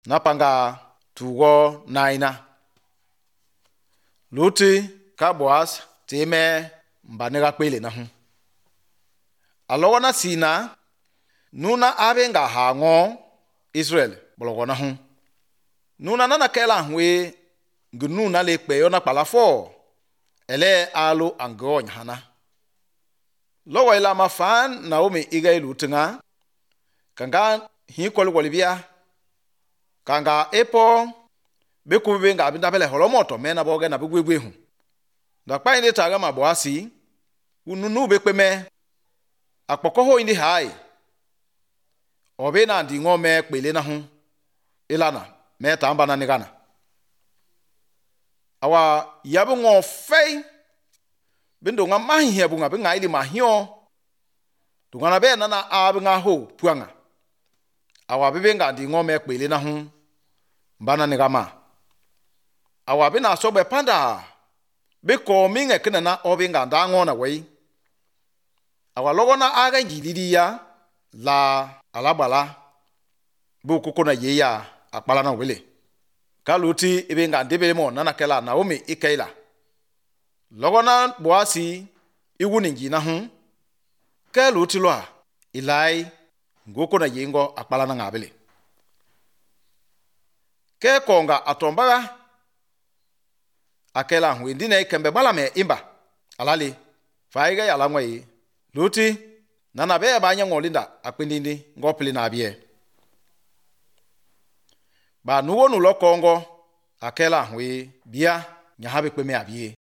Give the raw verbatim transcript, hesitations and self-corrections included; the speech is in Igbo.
napanga tugo naina luti ka Boaz teme mbanega kwele na hu alogona sina nuna abenga hango Israel bologona hu nuna nana kela hwe gnu na le pe yona palafo ele alu ango nyana lowa ila mafan Naomi iga ilutinga kanga hi kol golibia kanga epo beku benga abinda bele holomoto mena boge na bugwegwe hu da pa inde taga ma Boasi ununu bekpeme akpoko ho indi hai obe na ndi ngome pele na hu ilana meta amba na nigana awa yabu ngo fei bindo nga mahi hebu nga benga ili mahio tungana be na na abinga ho puanga awa bebenga ndi ngome pele na hu mbana nigama awa bina sobe panda be ko minga kena na obinga ndango na wei awa logona aga ngilidia la alabala bu kokona yeya akpala na wele kaluti ibenga ndebele mo nana kela Naomi ikaila logona Boasi iwuningi na hu kaluti loa ilai ngokona yengo akpala na ngabele ke konga atombaga akela hu ndine kembe bala me imba alali faiga ya langwe luti nana be ba nya ngolinda akpindindi ngopili na bie ba nuwo nulo kongo akela hu bia nya habe kpeme abie